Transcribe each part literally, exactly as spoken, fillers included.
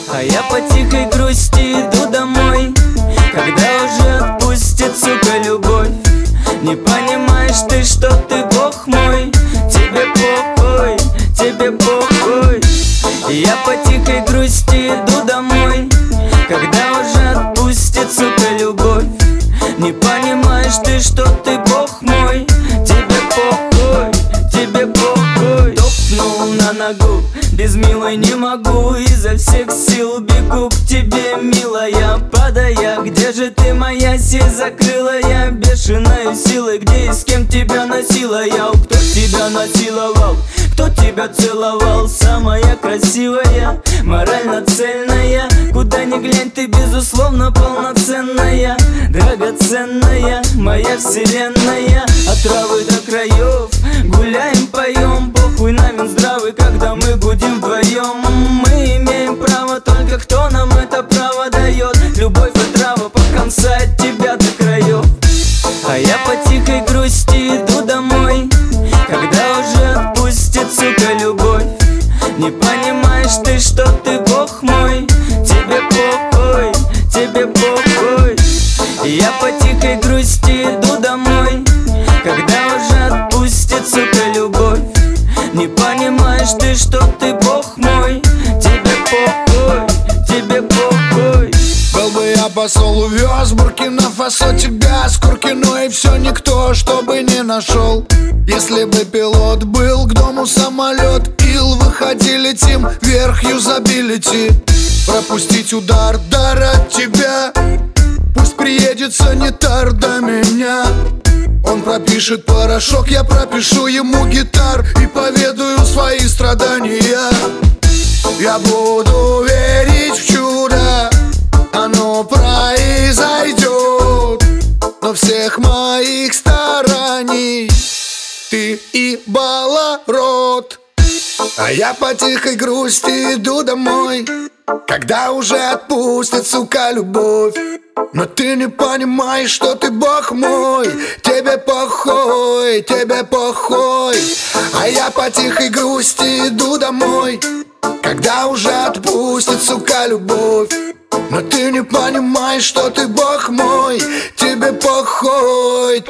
А я по тихой грусти иду домой, когда уже отпустит, сука, любовь. Не понимаешь ты, что ты Бог мой, тебе похуй, тебе похуй. Я по тихой грусти иду домой, когда уже отпустит, сука, любовь. Не понимаешь ты, что ты Бог мой, тебе похуй, тебе похуй. Топнул на ногу, без милой не могу, изо всех сил бегу к тебе, милая, падая. Где же ты, моя сеть закрыла я бешеной силой? Где и с кем тебя носила я? Кто тебя насиловал? Кто тебя целовал? Самая красивая, морально цельная. Куда ни глянь, ты безусловно полноценная, драгоценная, моя вселенная. От травы до краев гуляем, поем, похуй на Минздравы, когда мы гудим вдвоем. Мы имеем право, только кто нам это право дает? Любовь и трава по конца от тебя до краев. А я по тихой грусти иду домой, когда уже отпустит, сука, любовь. Не понимаешь ты, что ты Бог мой, тебе похуй, тебе похуй. Я по тихой грусти иду домой, когда уже отпустит, сука, любовь. Не понимаешь ты, что ты Бог мой, тебе похуй, тебе похуй. Был бы я посол, увез Буркина-Фасо тебя с Куркино, и все никто, чтобы не нашел. Если бы пилот был к дому самолет, ил, выходи, летим вверх, юзабилити. Пропустить удар, дар от тебя, пусть приедет санитар до меня. Он пропишет порошок, я пропишу ему гитар и поведаю свои страдания. Я буду верить в чудо, оно произойдет, но всех моих стараний ты и баларод. А я по тихой грусти иду домой, когда уже отпустит, сука, любовь. Но ты не понимаешь, что ты Бог мой, тебе похуй, тебе похуй. А я по тихой грусти иду домой, когда уже отпустит, сука, любовь. Но ты не понимаешь, что ты Бог мой, тебе похуй.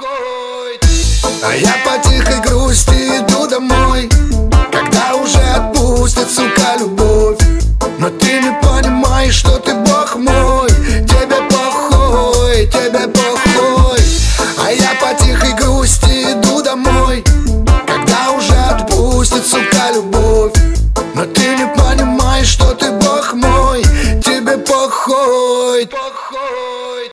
А я по тихой грусти иду домой, когда уже отпустит, сука, любовь. Но ты не понимаешь, что ты Бог мой, тебе похуй, тебе похуй. А я по тихой грусти иду домой, когда уже отпустит, сука, любовь. Но ты не понимаешь, что ты Бог мой, тебе похуй.